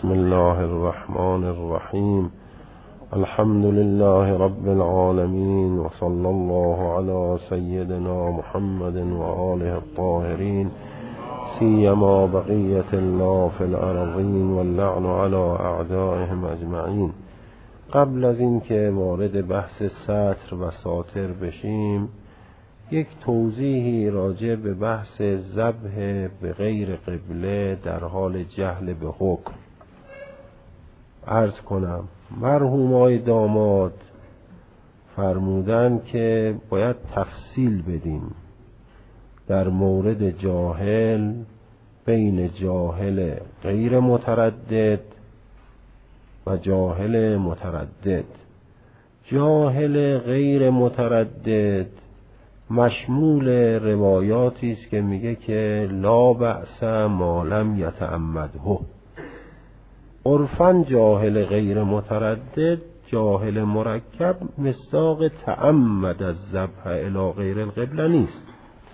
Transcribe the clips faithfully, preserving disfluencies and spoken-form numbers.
بسم الله الرحمن الرحیم. الحمد لله رب العالمین و صلی الله علی سیدنا محمد و آله الطاهرین، سیما بقیت الله فی الارضین و اللعن علی اعدائهم اجمعین. قبل از این که وارد بحث سطر و ساطر بشیم، یک توضیحی راجع به بحث ذبح به غیر قبله در حال جهل به حکم عرض کنم. مرحوم آقای داماد فرمودن که باید تفصیل بدیم در مورد جاهل بین جاهل غیر متردد و جاهل متردد. جاهل غیر متردد مشمول روایاتی است که میگه که لا بأس ما لم یتعمده. عرفاً جاهل غیر متردد جاهل مرکب مصداق تعمد از ذبح الی غیر القبله نیست،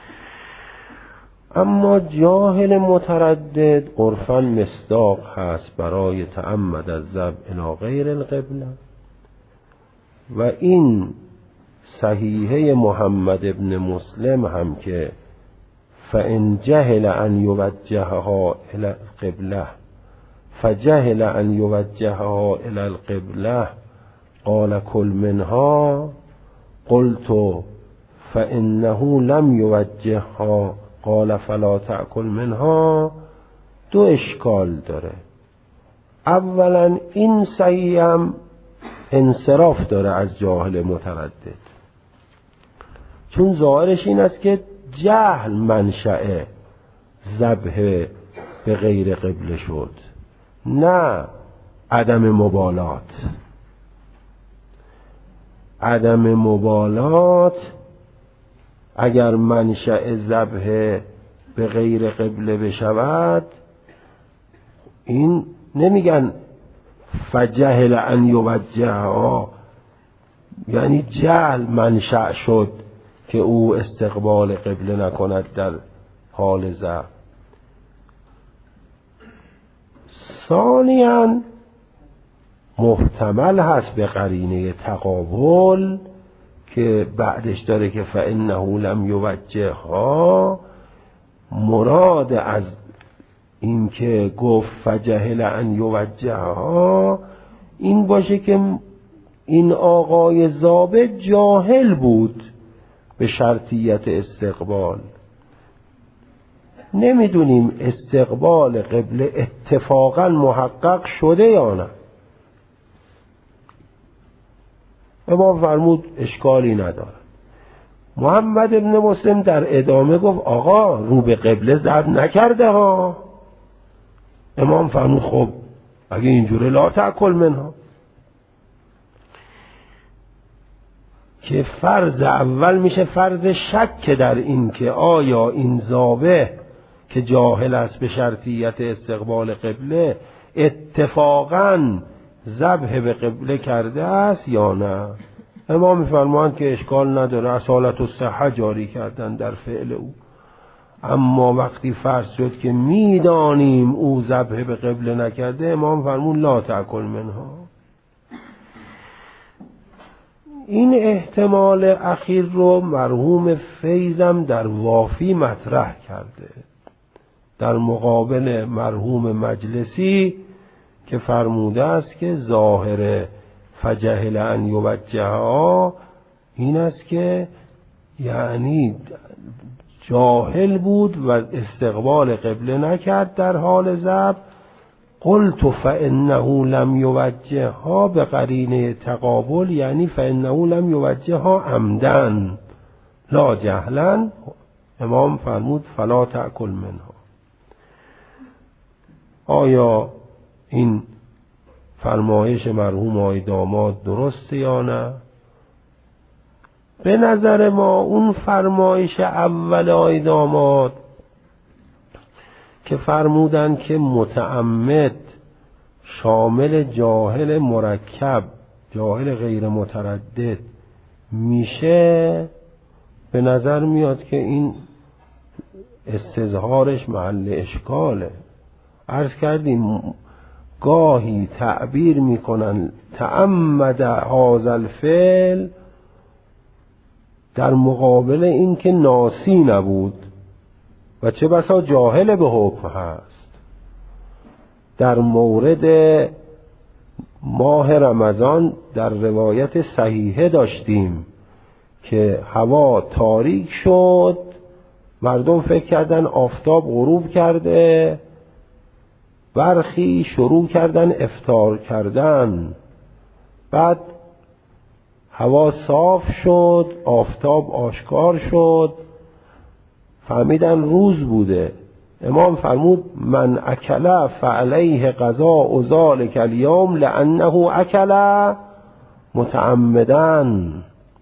اما جاهل متردد عرفاً مصداق هست برای تعمد از ذبح الی غیر القبله. و این صحیحه محمد ابن مسلم هم که فإن جهل ان یوجهها الی القبله فجهل ان یوجهها الی القبله قال کل منها قلت فإنه لم یوجهها قال فلا تأکل منها. دو اشکال داره. اولا این صحیح هم انصراف داره از جاهل متردد، چون ظاهرش این است که جهل منشأ ذبح به غیر قبله شد، نه عدم مبالات. عدم مبالات اگر منشأ ذبح به غیر قبله بشود، این نمیگن فجهل ان یوجهها، یعنی جهل منشأ شد که او استقبال قبله نکند در حال ذبح. ثانیاً محتمل هست به قرینه تقابل که بعدش داره که فإنه لم یوجهها، مراد از این که گفت فجهل ان یوجهها این باشه که این آقای ضابط جاهل بود به شرطیت استقبال. نمیدونیم استقبال قبله اتفاقا محقق شده یا نه. امام فرمود اشکالی نداره. محمد ابن مسلم در ادامه گفت آقا رو به قبله ذبح نکرده ها. امام فرمود خب اگه اینجوره لا تأکل منها، که فرض اول میشه فرض شک در این که آیا این ذابح که جاهل است به شرطیت استقبال قبله اتفاقاً ذبح به قبله کرده است یا نه. امام میفرمایند که اشکال نداره، اصالت الصحه جاری کردن در فعل او. اما وقتی فرض شد که میدانیم او ذبح به قبله نکرده، امام فرمود لا تأکل منها. این احتمال اخیر رو مرحوم فیضم در وافی مطرح کرده در مقابل مرحوم مجلسی که فرموده است که ظاهر فجهل ان یوجهها این است که یعنی جاهل بود و استقبال قبله نکرد در حال ذبح. قلت فإنه لم یوجهها به قرینه تقابل، یعنی فإنه لم یوجهها عمدن لا جهلا. امام فرمود فلا تأکل منها. آیا این فرمایش مرحوم آقای داماد درسته یا نه؟ به نظر ما اون فرمایش اول آقای داماد که فرمودن که متعمد شامل جاهل مرکب جاهل غیر متردد میشه، به نظر میاد که این استظهارش محل اشکاله. عرض کردیم گاهی تعبیر میکنن تعمد هذا الفعل در مقابل این که ناسی نبود و چه بسا جاهل به حکم هست. در مورد ماه رمضان در روایت صحیحه داشتیم که هوا تاریک شد، مردم فکر کردن آفتاب غروب کرده، برخی شروع کردن افطار کردن، بعد هوا صاف شد، آفتاب آشکار شد، فهمیدن روز بوده. امام فرمود من اکل فعلیه قضاء ذلک الیوم لانه اکل متعمدن.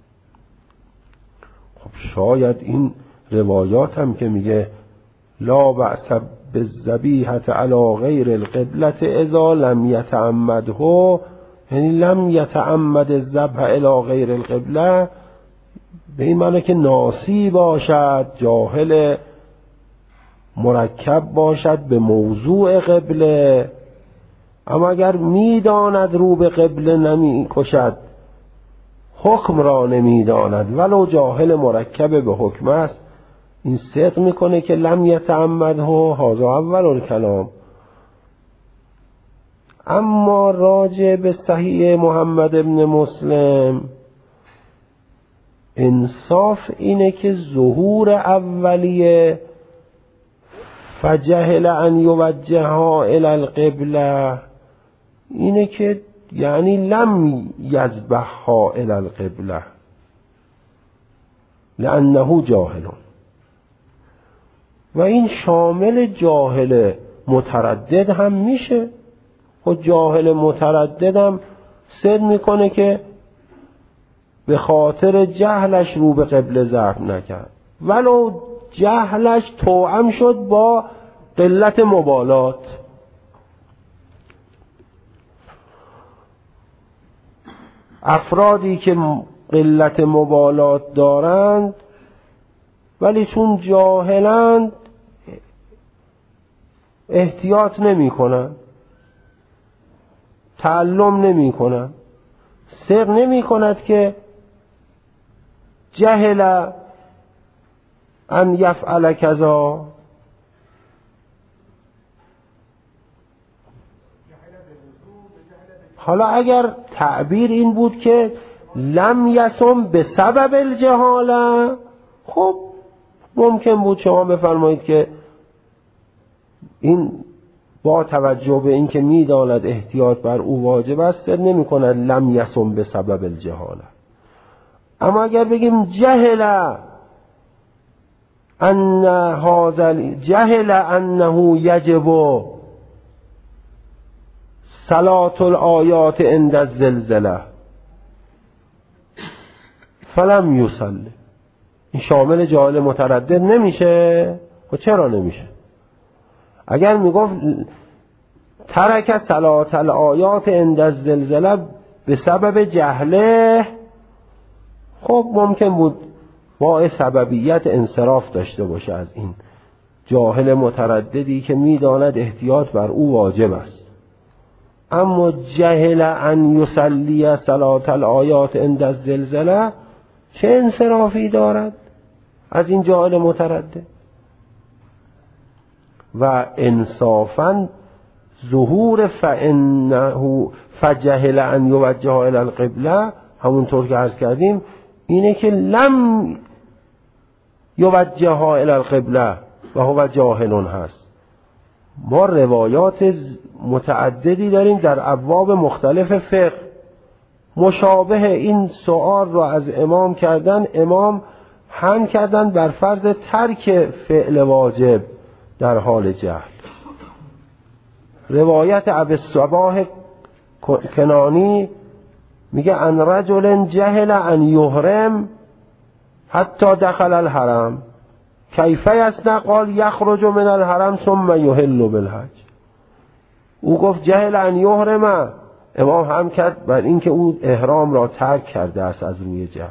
خب شاید این روایات هم که میگه لا بأس بالذبیحة علی غیر القبلة اذا لم یتعمده، یعنی لم یتعمد الذبح الی غیر القبلة، به این معنی که ناسی باشد، جاهل مرکب باشد به موضوع قبله. اما اگر میداند رو به قبله نمی کشد، حکم را نمیداند ولو جاهل مرکب به حکم است، این صدق میکنه که لم یتعمده. هذا اول الکلام. اما راجع به صحیح محمد ابن مسلم، انصاف اینه که ظهور اولیه فجهل ان یوجهها الی القبله، اینه که یعنی لم یذبحها الی القبله لانه جاهل، و این شامل جاهل متردد هم میشه. خود جاهل متردد هم صد میکنه که به خاطر جهلش رو به قبله ذبح نکرد، ولو جهلش توأم شد با قلت مبالات. افرادی که قلت مبالات دارند ولی چون جاهلند احتیاط نمی کنند، تعلم نمی کنند، صدق نمی کند که جهل ان یفعل کذا. حالا اگر تعبیر این بود که لم یصم به سبب الجهاله، خب ممکن بود شما بفرمایید که این با توجه به این که میداند احتیاط بر او واجب است نمی کند لم یصم به سبب الجهاله. اما اگر بگیم جهل ان هذا جهل انه یجب صلاة الآیات عند الزلزله فلم یصلی، این شامل جاهل متردد نمیشه؟ و چرا نمیشه؟ اگر میگفت ترک صلاة الآیات عند الزلزله به سبب جهله، خب ممکن بود با سببیت انصراف داشته باشه از این جاهل مترددی که میداند احتیاط بر او واجب است. اما جهل ان یصلی صلاة الآیات عند الزلزله چه انصرافی دارد از این جاهل متردد؟ و انصافا ظهور فانه فجهل ان یوجه الی القبله، همونطور که عرض کردیم اینه که لم یوجه الی القبله و هو جاهل هست. ما روایات متعددی داریم در ابواب مختلف فقه مشابه این سؤال را از امام کردن، امام حمل کردن بر فرض ترک فعل واجب در حال جهل. روایت ابی الصباح کنانی میگه ان رجل جهل ان یحرم حتی دخل الحرم کیف یصنع؟ قال یخرج من الحرم ثم یحل بالحج. او گفت جهل ان یحرم، امام هم کرد بر اینکه او احرام را ترک کرده است از روی جهل.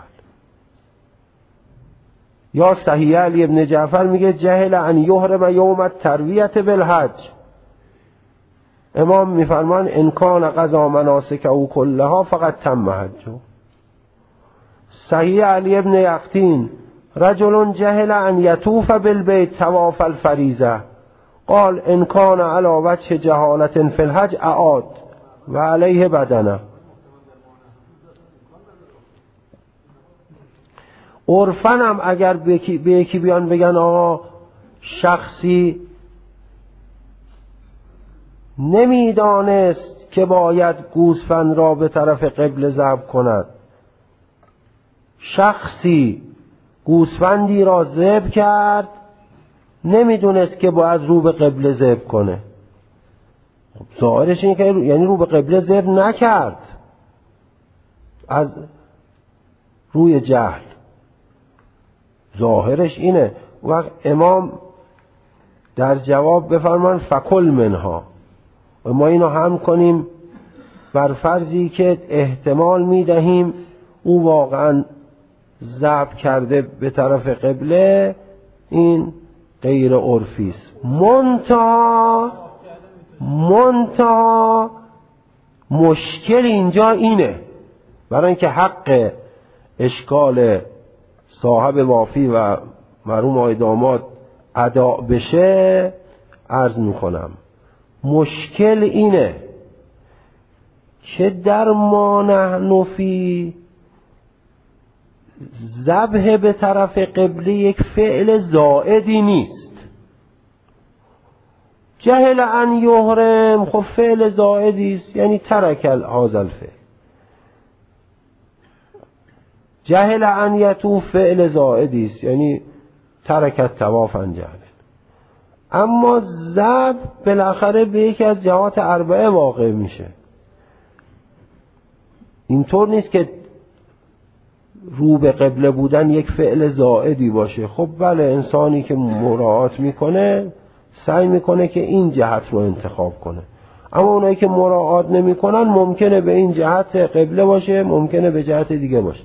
یا صحیح علی ابن جعفر میگه جهل ان یحرم یوم الترویة بالحج، امام میفرمان ان کان قضا مناسک او کلها فقط تم حجه. صحیح علی ابن یقطین رجل جهل ان یطوف بالبیت طواف الفریضه قال ان کان علی وجه جهالت فی الحج اعاد و علیه بدنه. عرفن هم اگر به یکی بیان بگن آقا شخصی نمیدانست که باید گوسفند را به طرف قبله ذبح کند، شخصی گوسفندی را ذبح کرد نمیدونست که باید رو به قبله ذبح کنه، ظاهرش اینه که یعنی رو به قبله ذبح نکرد از روی جهل، ظاهرش اینه. وقت امام در جواب بفرمان فکل منها، و ما اینو هم کنیم بر فرضی که احتمال میدهیم او واقعا ذبح کرده به طرف قبله، این غیر عرفی است. منتها منتها مشکل اینجا اینه، برای اینکه حق اشکال صاحب وافی و مرحوم آقای داماد ادا بشه عرض میکنم. مشکل اینه که در ما نحن فی ذبح به طرف قبله یک فعل زائدی نیست. جهل ان یحرم خب فعل زائدی است، یعنی ترک هذا الفعل. جهل ان یطوف فعل زائدی است، یعنی ترک الطواف عن جهل. اما ذبح بالاخره به یکی از جهات اربعه واقع میشه. اینطور نیست که رو به قبله بودن یک فعل زائدی باشه. خب بله، انسانی که مراعات میکنه سعی میکنه که این جهت رو انتخاب کنه، اما اونایی که مراعات نمیکنن ممکنه به این جهت قبله باشه، ممکنه به جهت دیگه باشه.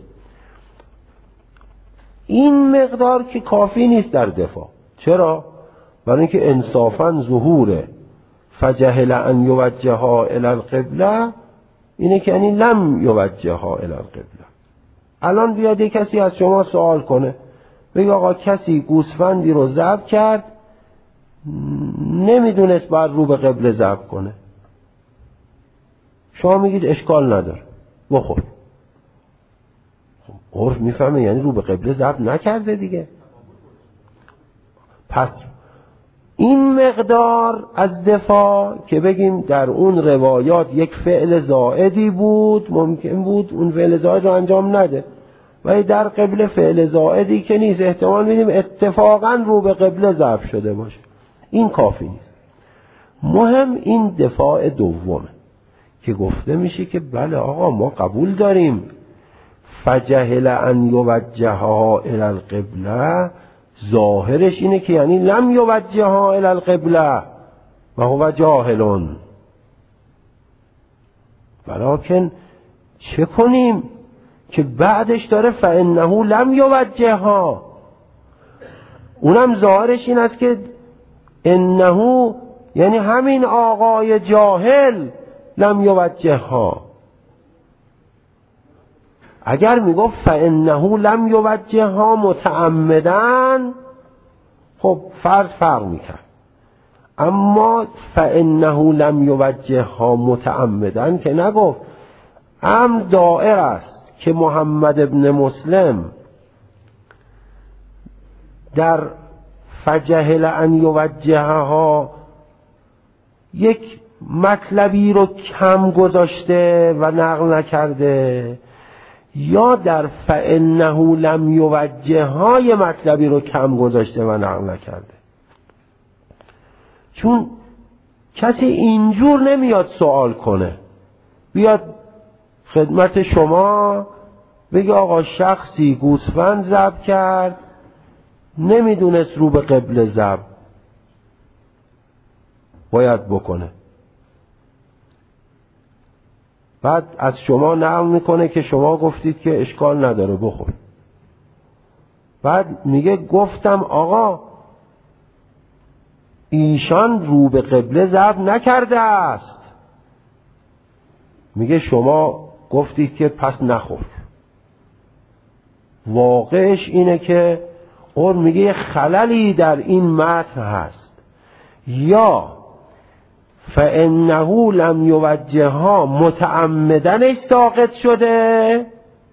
این مقدار که کافی نیست در دفاع. چرا؟ برای اینکه انصافاً ظهور فجهل ان یوجهها الی القبله اینه که یعنی لم یوجهها الی القبله. الان بیاد یک کسی از شما سوال کنه بگه آقا کسی گوسفندی رو ذبح کرد نمیدونست باید رو به قبله ذبح کنه، شما میگید اشکال نداره بخور. عرف میفهمه یعنی رو به قبله ذبح نکرده دیگه. پس این مقدار از دفاع که بگیم در اون روایات یک فعل زائدی بود، ممکن بود اون فعل زائد رو انجام نده، ولی در قبله فعل زائدی که نیست، احتمال میدیم اتفاقا رو به قبله ذبح شده باشه، این کافی نیست. مهم این دفاع دومه که گفته میشه که بله آقا ما قبول داریم فجهل ان یوجهها الی القبله، ظاهرش اینه که یعنی لم یوجهها الی القبله و هو جاهلون، ولیکن چه کنیم که بعدش داره فانه لم یوجهها، اونم ظاهرش این است که انه یعنی همین آقای جاهل لم یوجهها. اگر میگفت فانه لم یوجهها متعمدن خب فرض فرق میکرد، اما فانه لم یوجهها متعمدن که نگفت. امر دائر است که محمد ابن مسلم در فجهل ان یوجهها یک مطلبی رو کم گذاشته و نقل نکرده، یا در فانه لم یوجهها یه مطلبی رو کم گذاشته و نقل نکرده. چون کسی اینجور نمیاد سوال کنه، بیاد خدمت شما بگه آقا شخصی گوسفند ذبح کرد نمیدونست رو به قبله ذبح باید بکنه، بعد از شما نقل میکنه که شما گفتید که اشکال نداره بخور، بعد میگه گفتم آقا ایشان رو به قبله ذبح نکرده است، میگه شما گفتید که پس نخور. واقعش اینه که اون میگه خللی در این متن هست. یا فانه لم یوجهها متعمدنش ساقط شده،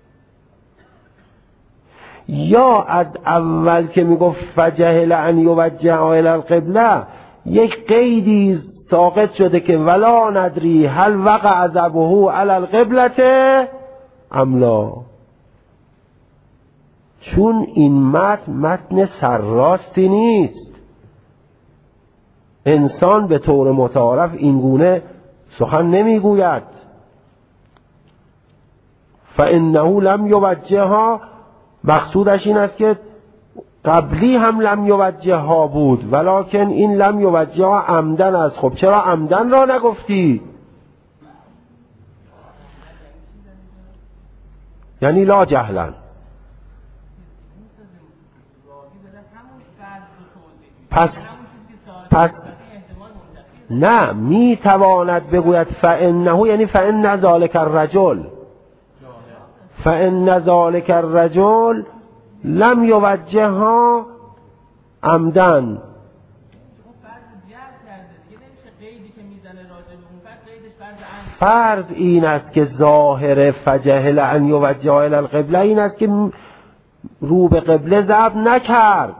یا از اول که میگفت فجهل ان یوجهها الی القبله یک قیدی ساقط شده که ولا ندری هل وقع ذبحه علی القبله ام لا. چون این متن متن سرراستی نیست، انسان به طور متعارف این گونه سخن نمیگوید. فانه لم یوجهها مقصودش این است که قبلی هم لم یوجهها بود، ولکن این لم یوجهها عمدن است. خب چرا عمدن را نگفتی؟ یعنی لا جهلن. پس پس نه می تواند بگوید فانه، یعنی فان ذلک الرجل فان ذلک الرجل لم یوجهها عمدن. فرض این است که ظاهر فجهل ان یوجهها الی القبله این است که رو به قبله ذبح نکرد،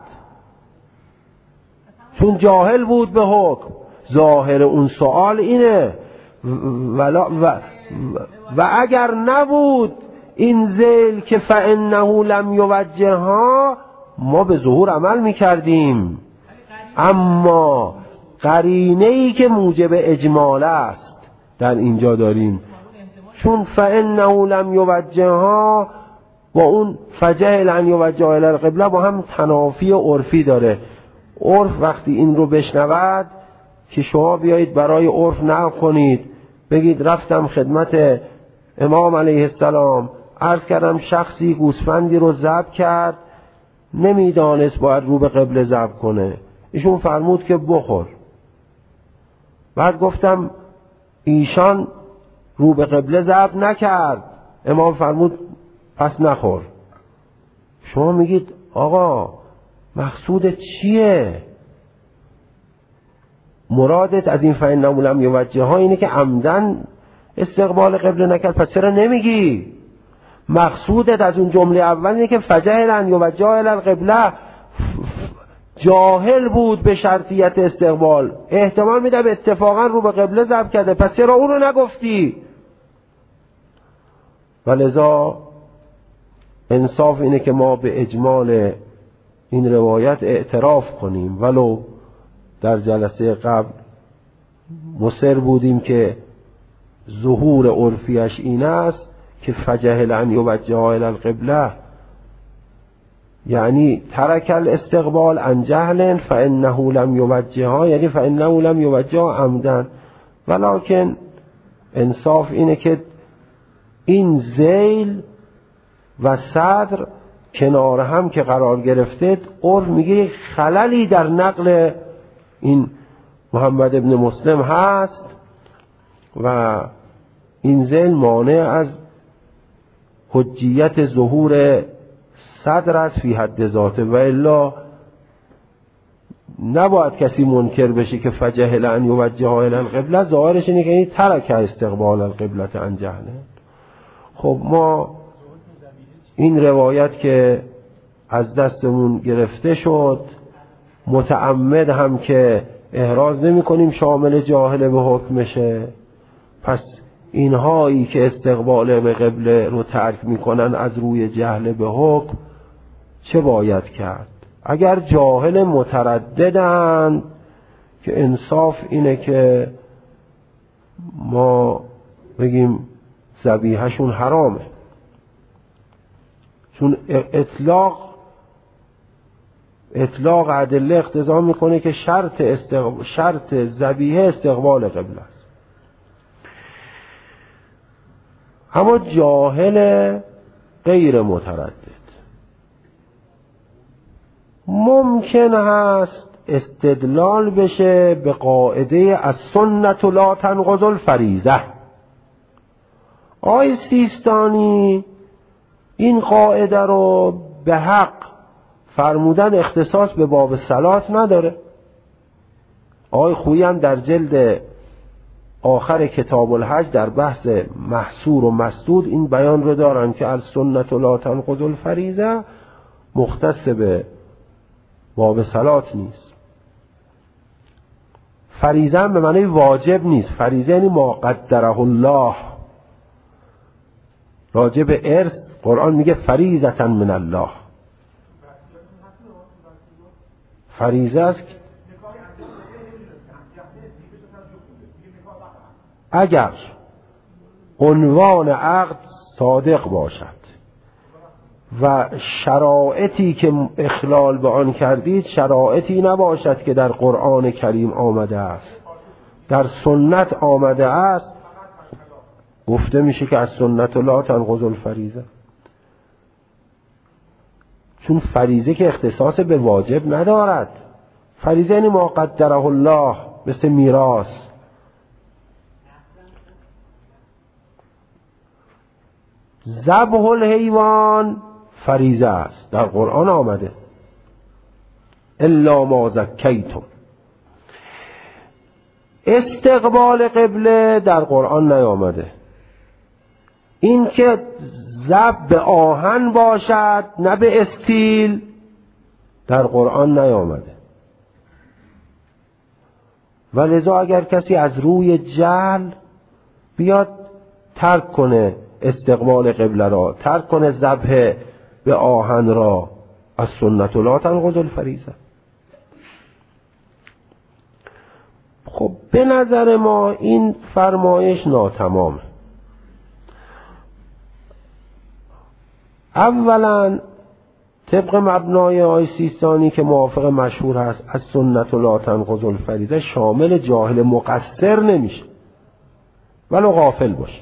چون جاهل بود به حکم. ظاهر اون سوال اینه. ولا و, و اگر نبود این ذیل که فانه لم یوجهها ما به ظهور عمل میکردیم، اما قرینه‌ای که موجب اجمال است در اینجا داریم، چون فانه لم یوجهها و اون فجهل ان یوجهها الی القبله با هم تنافی عرفی داره. عرف وقتی این رو بشنود که شما بیایید برای عرف نقل کنید، بگید رفتم خدمت امام علیه السلام عرض کردم شخصی گوسفندی رو ذبح کرد، نمیدانست باید رو به قبله ذبح کنه، ایشون فرمود که بخور. بعد گفتم ایشان رو به قبله ذبح نکرد، امام فرمود پس نخور. شما میگید آقا مقصودت چیه؟ مرادت از این فانه لم یوجهها اینه که عمدن استقبال قبله نکرد، پس چرا نمیگی؟ مقصودت از اون جمله اول اینه که فجهل ان یوجهها الی القبله جاهل بود به شرطیت استقبال، احتمال میدم اتفاقا رو به قبله ذبح کرده، پس چرا اون رو نگفتی؟ ولذا انصاف اینه که ما به اجمال این روایت اعتراف کنیم، ولو در جلسه قبل مصر بودیم که ظهور عرفیش این است که فجهل ان یوجهها الی القبله یعنی ترک الاستقبال عن جهل، فانه لم یوجهها یعنی فانه لم یوجهها عمدا. ولکن انصاف اینه که این ذیل و صدر کنار هم که قرار گرفته، عرف میگه یک خللی در نقل این محمد ابن مسلم هست و این ذیل مانع از حجیت ظهور صدر است فی حد ذاته، و الا نباید کسی منکر بشه که فجهل ان یوجهها الی القبله ظاهرش اینه که این ترک استقبال القبله عن جهل. خب ما این روایت که از دستمون گرفته شد، متعمد هم که احراز نمی کنیم شامل جاهل به حکمشه، پس اینهایی که استقبال به قبله رو ترک میکنن از روی جهل به حکم چه باید کرد؟ اگر جاهل مترددن که انصاف اینه که ما بگیم ذبیحه‌شون حرامه، چون اطلاق اطلاق ادله اقتضا میکنه که شرط استقبال شرط ذبیحه استقبال قبله است. اما جاهل غیر متردد ممکن هست استدلال بشه به قاعده السنة لا تنقض الفریضه. آقای سیستانی این قاعده رو به حق فرمودن اختصاص به باب صلات نداره. آقای خویی هم در جلد آخر کتاب الحج در بحث محصور و مسدود این بیان رو دارن که السنة لا تنقض الفریضه مختص به باب صلات نیست. فریضه هم به معنی واجب نیست. فریضه یعنی ما قدره الله. راجع به ارث قرآن میگه فریضة من الله. فریضه است اگر عنوان عقد صادق باشد و شرایطی که اخلال به آن کردید شرایطی نباشد که در قرآن کریم آمده است، در سنت آمده است، گفته میشه که از سنت لا تنقض الفریضه. چون فریضه که اختصاص به واجب ندارد. فریضه یعنی ما قدره الله، مثل میراث. ذبح الحیوان فریضه است، در قرآن آمده الا ما زکیتم. استقبال قبله در قرآن نیامده. این که ذبح به آهن باشد نه به استیل در قرآن نیامده. و لذا اگر کسی از روی جهل بیاد ترک کنه استقبال قبله را، ترک کنه ذبح به آهن را، از سنت لا تنقض الفریضه. خب به نظر ما این فرمایش ناتمامه. اولا طبق مبنای آقای سیستانی که موافق مشهور هست از سنت لا تنقض الفریضه شامل جاهل مقصر نمیشه ولو غافل باشه.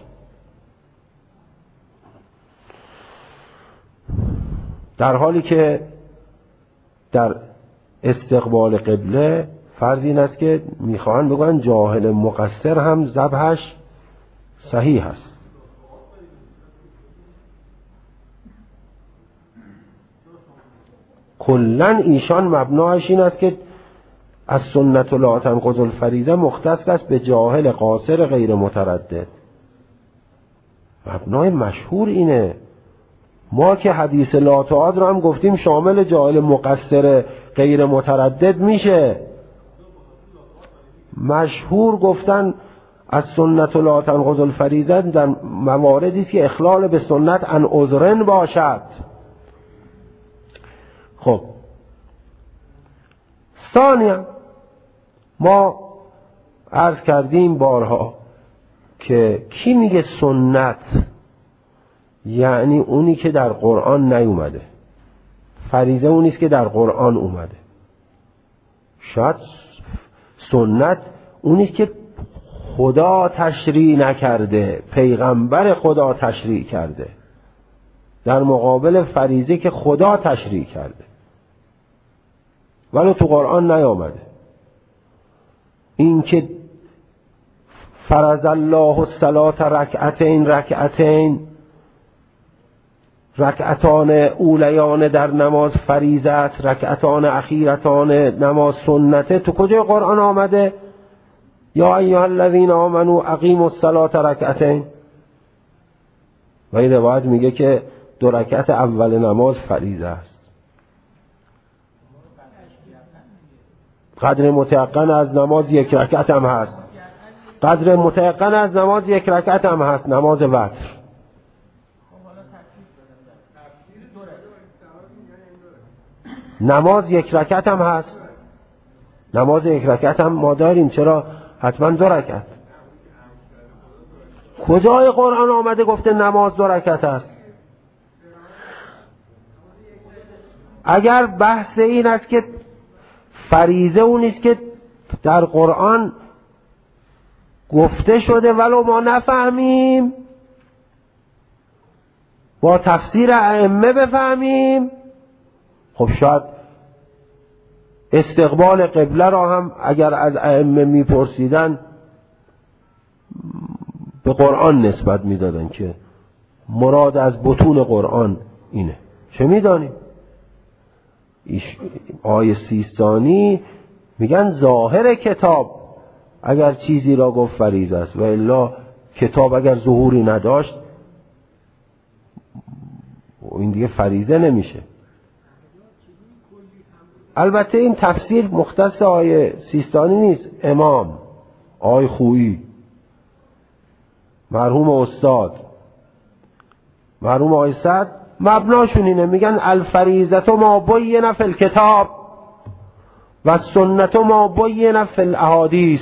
در حالی که در استقبال قبله فرض این است که میخواهن بگن جاهل مقصر هم ذبحش صحیح است. کلن ایشان مبناش این است که از سنت لا تنقض الفریضه مختص است به جاهل قاصر غیر متردد. مبنای مشهور اینه. ما که حدیث لا تعاد رو هم گفتیم شامل جاهل مقصر غیر متردد میشه. مشهور گفتن از سنت لا تنقض الفریضه در مواردی که اخلال به سنت ان عذرن باشد. خب ثانیا ما عرض کردیم بارها که کی میگه سنت یعنی اونی که در قرآن نیومده. فریضه اونیست که در قرآن اومده. شاید سنت اونیست که خدا تشریع نکرده، پیغمبر خدا تشریع کرده، در مقابل فریضه که خدا تشریع کرده ولی تو قرآن نیامده. این که فرض الله الصلاة رکعتین رکعتین، رکعتان اولیان در نماز فریضه است، رکعتان اخیرتان نماز سنته، تو کجای قرآن آمده؟ یا ایها الذین آمنوا اقیموا الصلاة رکعتین. و این روایت میگه که دو رکعت اول نماز فریضه است. قدر متیقن از نماز یک رکعت هم هست. قدر متیقن از نماز یک رکعت هم هست، نماز وتر. نماز یک رکعت هم هست. نماز یک رکعت هم ما داریم. چرا حتما دو رکعت؟ کجای قرآن آمده گفته نماز دو رکعت است؟ اگر بحث این است که فریضه اونیست که در قرآن گفته شده ولو ما نفهمیم، با تفسیر ائمه بفهمیم، خب شاید استقبال قبله را هم اگر از ائمه میپرسیدن به قرآن نسبت میدادن که مراد از بطون قرآن اینه. چه میدانیم؟ آیه سیستانی میگن ظاهر کتاب اگر چیزی را گفت فریضه است و الا کتاب اگر ظهوری نداشت این دیگه فریضه نمیشه. البته این تفسیر مختص آیه سیستانی نیست. امام آیه خویی، مرحوم استاد، مرحوم آیه سعد مبناشون اینه، میگن الفریضه ما بین فی الکتاب و سنت ما بین فی الاحادیث.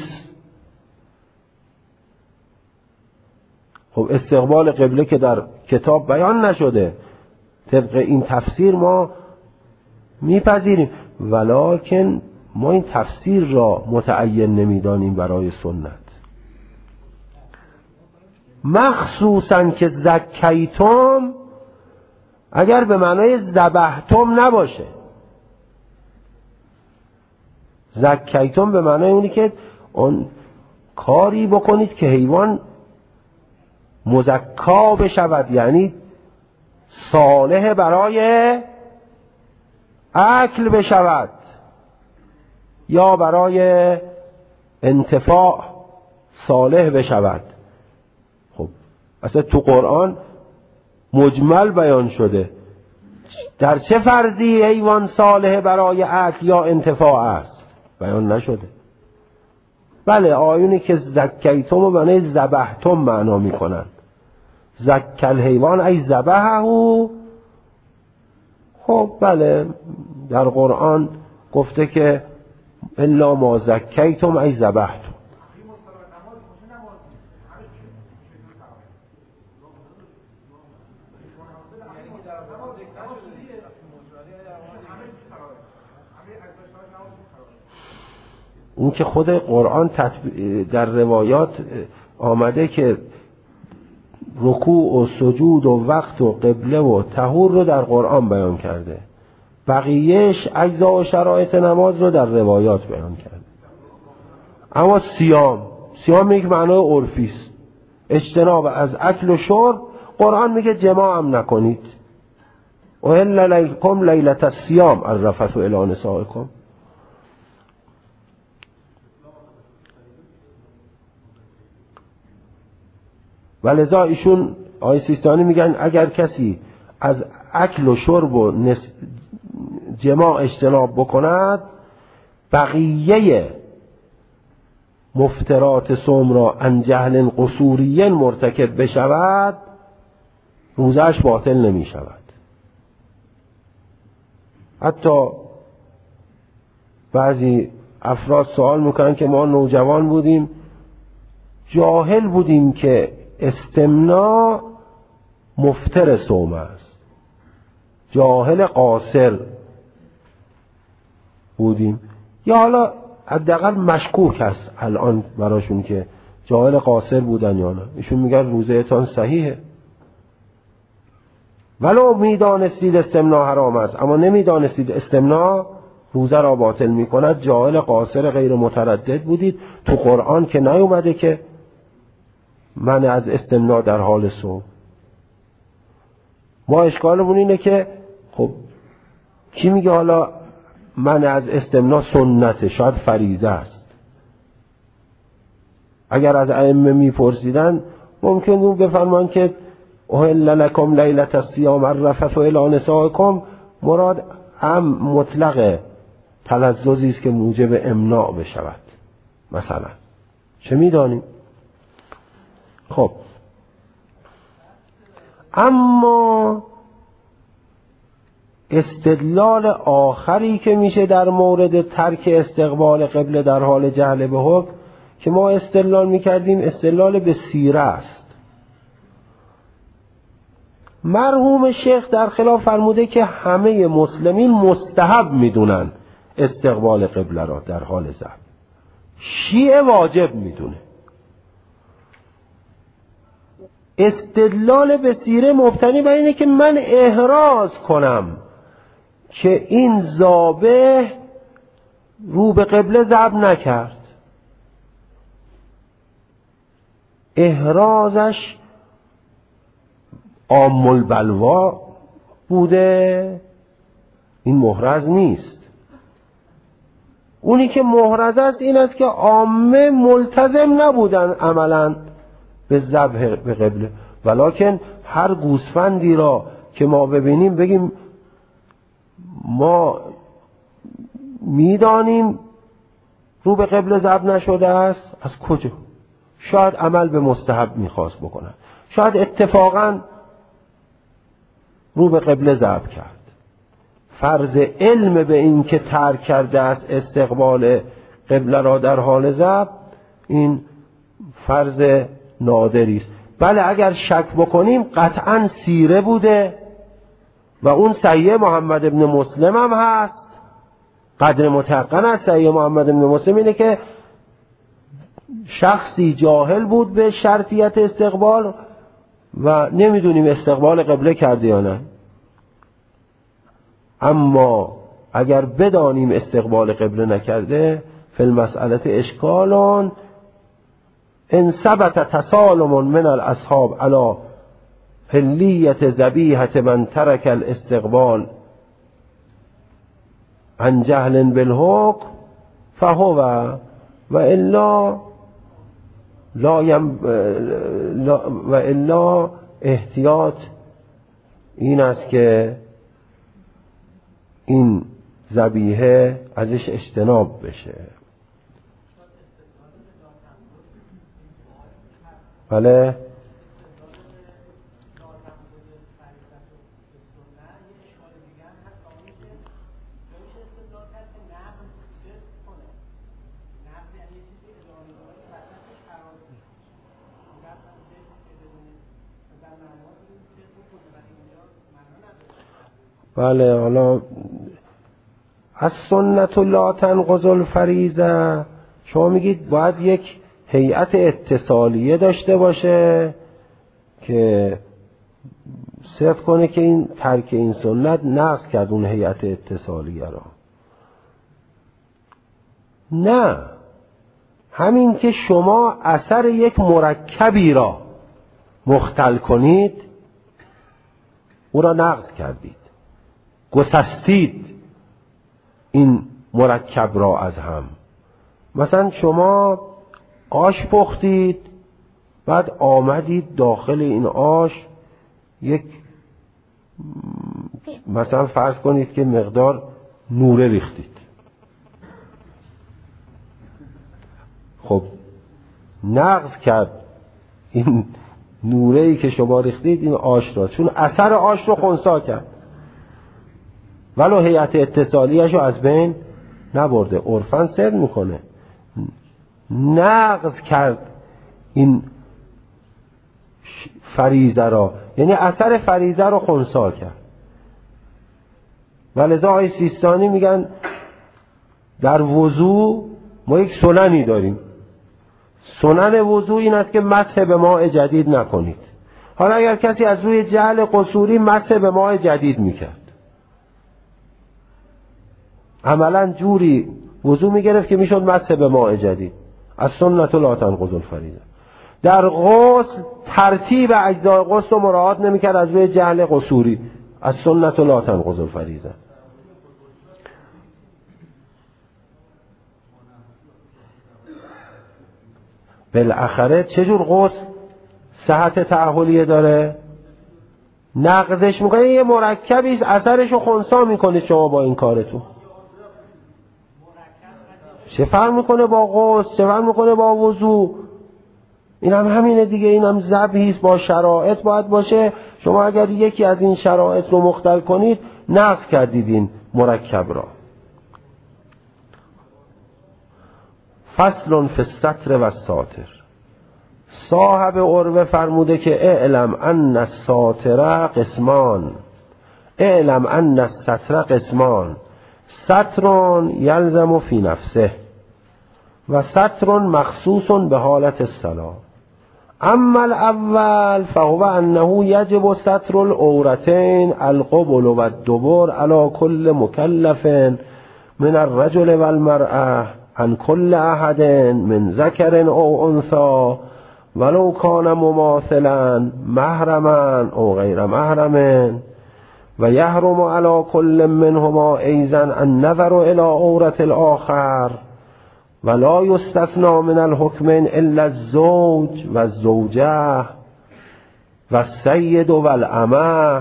خب استقبال قبله که در کتاب بیان نشده، طبق این تفسیر ما میپذیریم، ولکن ما این تفسیر را متعین نمیدانیم برای سنت. مخصوصا که زکیتم اگر به معنای ذبحتم نباشه، زکیتم به معنای اونی که اون کاری بکنید که حیوان مزکا بشود، یعنی صالح برای اکل بشود یا برای انتفاع صالح بشود. خب اصلا تو قرآن مجمل بیان شده در چه فرضی حیوان صالح برای اکل یا انتفاع است، بیان نشده. بله آیونی که زکیتم و معنی ذبحتم معنا میکنن، زکل حیوان ای ذبحه. خب بله در قرآن گفته که الا ما زکیتم ای ذبحتم. اون که خود قرآن در روایات آمده که رکوع و سجود و وقت و قبله و طهور رو در قرآن بیان کرده، بقیهش اجزا و شرایط نماز رو در روایات بیان کرده. اما سیام سیام یک معنای عرفی است، اجتناب از اکل و شرب. قرآن میگه جماع هم نکنید. احل لکم لیلة الصیام الرفث الی نسائکم. ولذا ایشون آیه سیستانی میگن اگر کسی از اکل و شرب و نس... جماع اجتناب بکند، بقیه مفترات صوم را عن جهل قصوری مرتکب بشود، روزش باطل نمی شود. حتی بعضی افراد سوال میکنن که ما نوجوان بودیم جاهل بودیم که استمناء مفتر صوم است، جاهل قاصر بودیم، یا حالا حداقل مشکوک است الان براشون که جاهل قاصر بودن یا نه. ایشون میگن روزهتان صحیحه، ولو میدانستید استمناء حرام است اما نمیدانستید استمناء روزه را باطل میکند، جاهل قاصر غیر متردد بودید. تو قرآن که نیومده که من از استمناء در حال صوم. ما اشکالمون اینه که خب کی میگه حالا من از استمناء سنته، شاید فریضه است. اگر از ائمه میپرسیدن ممکن بود بفرمان که احل لکم لیلة الصیام الرفث الی نسائکم مراد هم مطلق تلذذی است که موجب امناع بشود مثلا، چه میدانیم. خب اما استدلال آخری که میشه در مورد ترک استقبال قبله در حال جهل به حکم که ما استدلال میکردیم، استدلال به سیره است. مرحوم شیخ در خلاف فرموده که همه مسلمین مستحب میدونن استقبال قبله را در حال ذبح، شیعه واجب میدونه. استدلال به سیره مبتنی بر اینه که من احراز کنم که این ذابح رو به قبله ذبح نکرد. احرازش عام البلوا بوده، این محرز نیست. اونی که محرز است این است که عامه ملتزم نبودن عملا به ذبح به قبله، ولکن هر گوسفندی را که ما ببینیم بگیم ما میدانیم رو به قبله ذبح نشده است، از کجا؟ شاید عمل به مستحب میخواست بکنن، شاید اتفاقا رو به قبله ذبح کرد. فرض علم به این که ترک کرده است استقبال قبله را در حال ذبح، این فرض نادری است. بله اگر شک بکنیم قطعا سیره بوده و اون صحیح محمد ابن مسلم هم هست. قدر متقن از صحیح محمد ابن مسلم اینه که شخصی جاهل بود به شرطیت استقبال و نمیدونیم استقبال قبله کرده یا نه، اما اگر بدانیم استقبال قبله نکرده فی المسئله اشکالون ان ثبت تسالم من الاصحاب علی حلیت ذبیحه من ترک الاستقبال عن جهل بالحکم فهو و الا لا یم و الا احتیاط این است که این ذبیحه ازش اجتناب بشه. بله بله حالا از سنت لا تنقض الفریضه، شما میگید باید یک هیئت اتصالیه داشته باشه که صدق کنه که این ترک این سنت نقض کرد اون هیئت اتصالیه را. نه، همین که شما اثر یک مرکبی را مختل کنید او را نقض کردید، گسستید این مرکب را از هم. مثلا شما آش پختید، بعد آمدید داخل این آش یک مثلا فرض کنید که مقدار نوره ریختید، خب نقض کرد این نوره‌ای که شما ریختید این آش را، چون اثر آش رو خنثی کرد ولو هیئت اتصالیش رو از بین نبرده. عرفاً صدق میکنه، نقض کرد این فریضه را، یعنی اثر فریضه رو خنثی کرد. ولذا آقای سیستانی میگن در وضو ما یک سننی داریم، سنن وضو این است که مسح به ماء جدید نکنید. حالا اگر کسی از روی جهل قصوری مسح به ماء جدید میکرد، عملا جوری وضو میگرفت که میشد مسح به ماء جدید، از سنت لا تنقض الفریضه. در غسل ترتیب اجزای غسل رو مراعات نمیکرد از روی جهل قصوری، از سنت لا تنقض الفریضه. بالاخره چجور غسل صحت تعهلیه داره؟ نقضش میکنه، یه مرکبی اثرشو خنثی میکنه شما با این کارتون. چه فرق میکنه با غسل، چه فرق میکنه با وضو؟ این هم همینه دیگه، این هم ذبحی است، با شرایط باید باشه. شما اگر یکی از این شرایط رو مختل کنید نقض کردید این مرکب را. فصل فی الستر و الساتر. صاحب عروه فرموده که اعلم ان الساتر قسمان، اعلم ان الستر قسمان، ستر یلزم فی نفسه و ستر مخصوص به حالت الصلاة. اما الاول فهو انه یجب ستر العورتین القبل و الدبر علی کل مکلف من الرجل و المرأة عن كل احد من ذكر او انثى ولو کان مماثلا محرما او غیر محرم و یحرم علی کل منهما ایضا النظر الی عورة الاخر ولا یستثنى من الحکمین الا الزوج و الزوجه و السید و الامه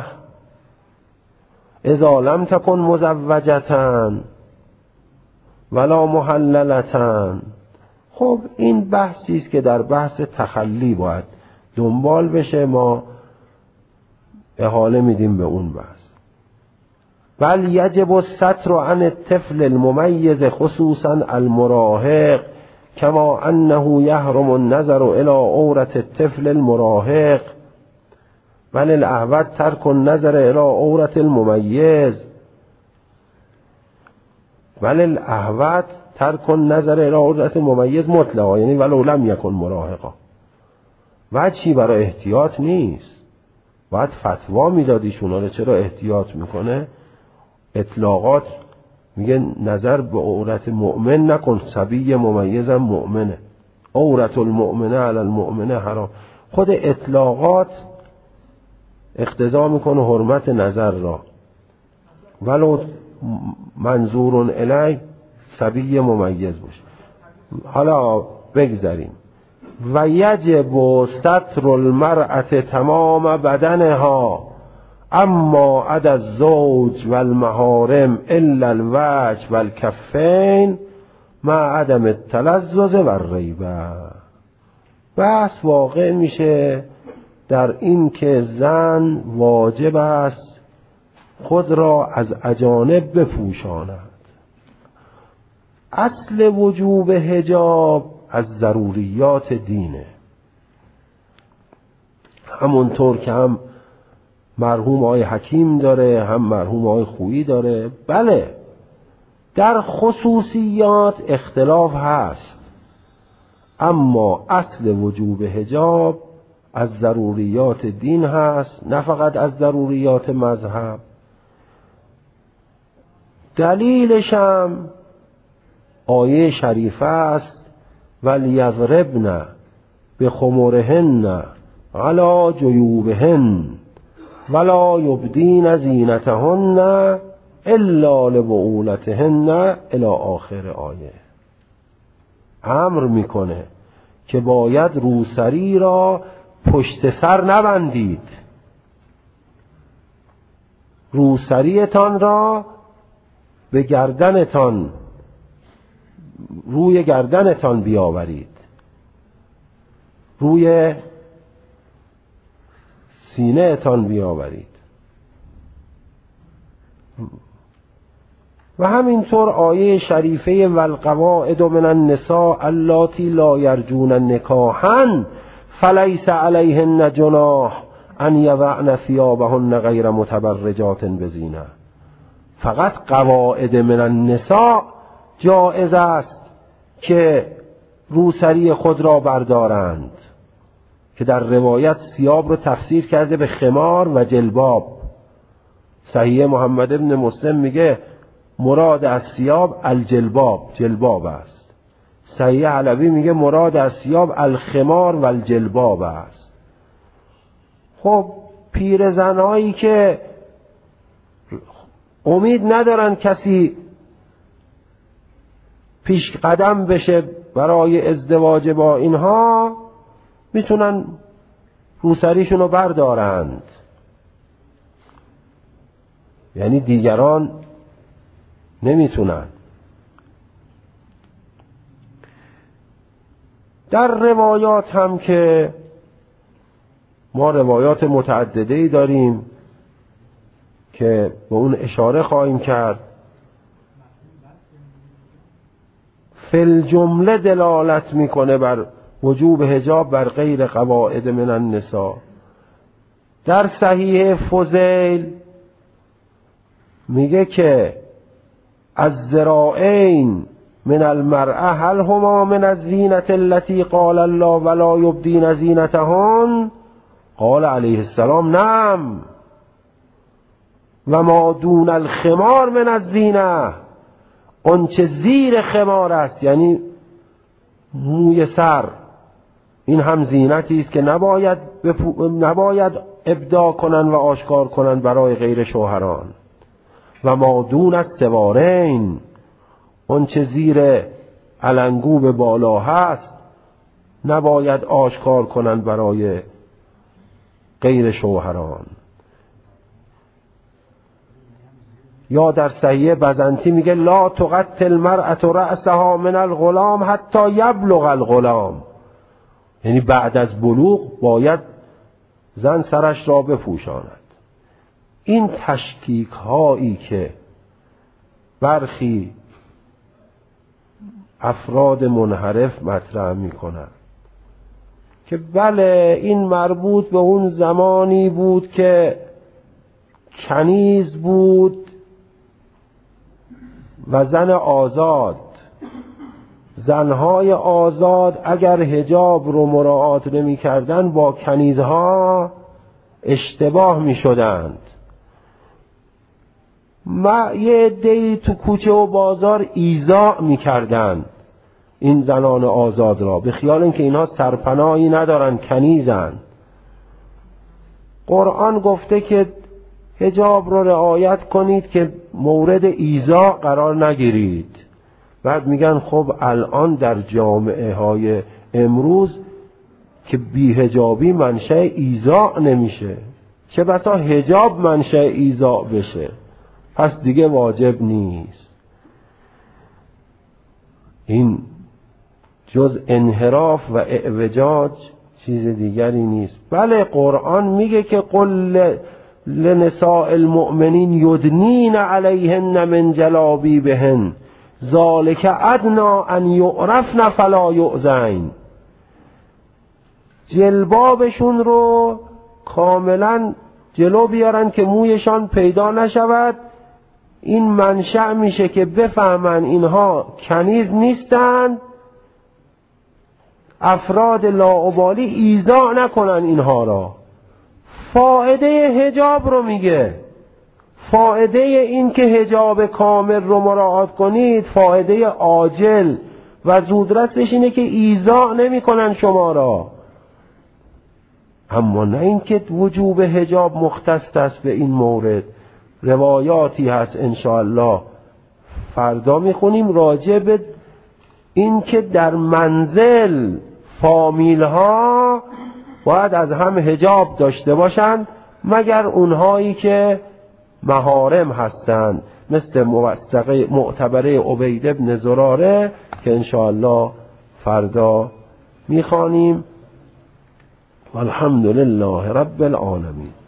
اذا لم تکن مزوجة ولا محللة. خب این بحثی است که در بحث تخلی باید دنبال بشه، ما احاله میدیم به اون بحث. بل یجب الستر عن الطفل الممیز خصوصا المراهق کما انه یحرم النظر الى عورة الطفل المراهق بل الاحوط ترک النظر الى عورة الممیز بل الاحوط ترک النظر الى عورة الممیز مطلقا، یعنی ولو لم یکن مراهقا. و چی برای احتیاط نیست، باید فتوا میدادیشون. حالا چرا احتیاط میکنه؟ اطلاقات میگه نظر به عورت مؤمن نکن، صبی ممیزم مؤمنه، عورت المؤمنه علی المؤمنه حرام. خود اطلاقات اقتضا میکنه حرمت نظر را، ولو منظور الی صبی ممیز باشه. حالا بگذاریم. و یجب ستر المرأة تمام بدنها اما عدا الزوج و المحارم الا الوجه و الکفین مع عدم التلذذ و الریبه. بحث واقع میشه در این که زن واجب است خود را از اجانب بپوشاند. اصل وجوب حجاب از ضروریات دینه، همونطور که هم مرحوم آقای حکیم داره هم مرحوم آقای خویی داره. بله در خصوصیات اختلاف هست، اما اصل وجوب حجاب از ضروریات دین هست، نه فقط از ضروریات مذهب. دلیلش هم آیه شریفه است ولیضربن بخمرهن علی جیوبهن ولا یبدین زینتهن الا لبعولتهن الی آخر آیه. امر میکنه که باید روسری را پشت سر نبندید، روسریتان را به گردنتان روی گردنتان بیاورید، روی سینه اتان بیاورید. و همینطور آیه شریفه والقواعد من النساء اللاتی لا یرجون نکاحا فلیس علیهن جناح ان یضعن ثیابهن غیر متبرجات بزینه. فقط قواعد من النساء جائز است که روسری خود را بردارند، که در روایت ثیاب رو تفسیر کرده به خمار و جلباب. صحیح محمد ابن مسلم میگه مراد از ثیاب الجلباب، جلباب است. صحیح علوی میگه مراد از ثیاب الخمار و الجلباب است. خب پیرزنایی که امید ندارن کسی پیش قدم بشه برای ازدواج با اینها، میتونن روسریشون رو بردارند، یعنی دیگران نمیتونن. در روایات هم که ما روایات متعدده‌ای داریم که به اون اشاره خواهیم کرد، فی الجمله دلالت میکنه بر وجوب حجاب بر غیر قواعد من النساء. در صحیح فضیل میگه که از ذراعین من المرأة هل هما من الزینة التي قال الله ولا یبدین زینتهن قال علیه السلام نعم و ما دون الخمار من الزینه، اون چه زیر خمار است یعنی موی سر این هم زینتی است که نباید بپو... نباید ابداع کنن و آشکار کنن برای غیر شوهران. و ما دون از سوارین، اون چه زیر علنگو به بالا هست نباید آشکار کنن برای غیر شوهران. یا در صحیح بزنتی میگه لا تقتل المرأة رأسها من الغلام حتی یبلغ الغلام، یعنی بعد از بلوغ باید زن سرش را بپوشاند. این تشکیک هایی که برخی افراد منحرف مطرح میکنند که بله این مربوط به اون زمانی بود که کنیز بود و زن آزاد، زنهای آزاد اگر حجاب رو مراعات نمی کردن با کنیزها اشتباه می شدند. ما یه عده‌ای تو کوچه و بازار ایذا می کردن این زنان آزاد را به خیال اینکه اینها سرپناهی ندارن، کنیزن. قرآن گفته که حجاب رو رعایت کنید که مورد ایذا قرار نگیرید. بعد میگن خب الان در جامعه های امروز که بی حجابی منشأ ایذا نمیشه، چه بسا حجاب منشأ ایذا بشه، پس دیگه واجب نیست. این جز انحراف و اعوجاج چیز دیگری نیست. بله قرآن میگه که قل لنساء المؤمنین یدنین علیهن من جلابیبهن ذالک ادنا ان یعرفن فلا یؤذین. جلبابشون رو کاملا جلو بیارن که مویشان پیدا نشود. این منشأ میشه که بفهمن اینها کنیز نیستن، افراد لاابالی ایذا نکنن اینها را. فایده حجاب رو میگه، فایده این که حجاب کامل رو مراعات کنید فایده عاجل و زودرسش اینه که ایذا نمی کنن شما را. اما نه اینکه وجوب حجاب مختص است به این مورد. روایاتی هست انشاءالله فردا میخونیم راجع به این که در منزل فامیل ها باید از هم حجاب داشته باشند مگر اونهایی که محارم هستند، مثل موثقه معتبره عبید بن زراره که انشاءالله فردا میخوانیم. والحمد لله رب العالمین.